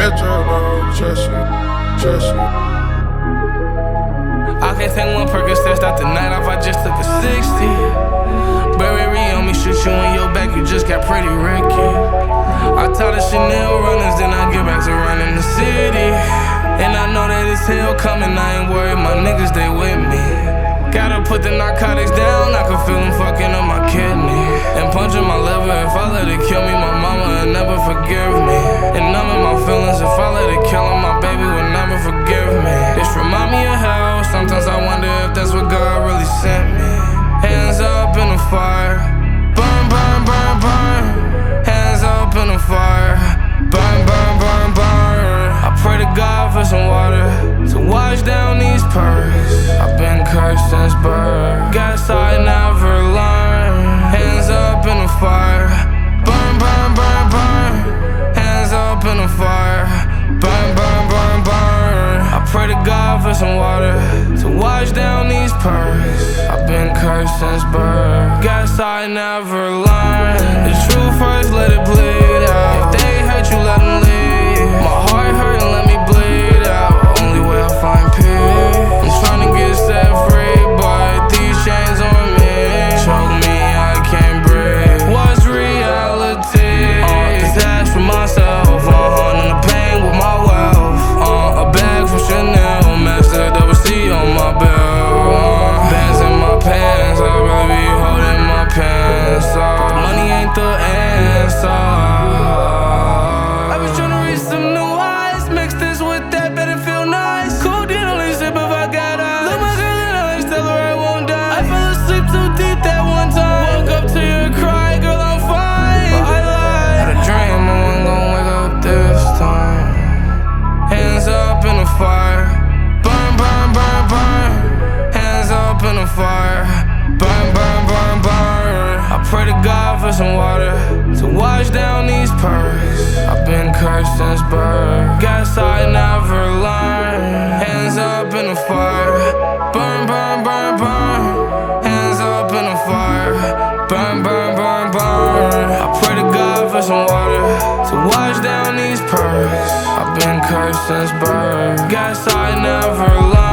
I can't take one Percocet, start the night off, I just took a 60. Burberry on me, shoot you in your back, you just got pretty Ricky. I taught the Chanel runners, then I get back to running the city. And I know that it's hell coming, I ain't worried, my niggas, they with me. Gotta put the narcotics down, I can feel them fucking up my kidney. And punching my liver, if I let it kill me, my mama will never forgive me. And numbing my feelings, if I let it kill her, my baby will never forgive me. This remind me of hell, sometimes I wonder if that's what God really sent me. Hands up in the fire, burn, burn, burn, burn. Hands up in the fire, burn, burn, burn, burn. I pray to God for some water to wash down these purrs. I've been cursed since birth, guess I never learned. Hands up in the fire, burn, burn, burn, burn. Hands up in the fire, burn, burn, burn, burn. I pray to God for some water to wash down these purrs. I've been cursed since birth, guess I never learned. The truth first, let it bleed out. If they hurt you, let them leave. My heart hurt and let me bleed out. Only way I find peace. I'm trying to get set free, but these chains on me choke me, I can't breathe. What's reality? Cause that's for myself. And the pain with my wealth. A bag from Chanel, master double C on my belt. Bands in my pants, I'd rather be holding my pants up. Money ain't the answer. I was trying to reach some new highs, mix this with that, better feel nice. Codeine only sip if I got eyes. Look my girl in the eyes, tell her I won't die. I fell asleep too deep that one time. Woke up to your cry, girl, I'm fine. But I lied. Had a dream, I wasn't gon' wake up this time. Hands up in the fire, burn, burn, burn, burn. Hands up in the fire, burn, burn, burn, burn. I pray to God for some water to wash down these purrs. I've been cursed since birth, guess I never learned. Hands up in the fire, burn, burn, burn, burn. Hands up in the fire, burn, burn, burn, burn. I pray to God for some water to wash down these purrs. I've been cursed since birth, guess I never learned.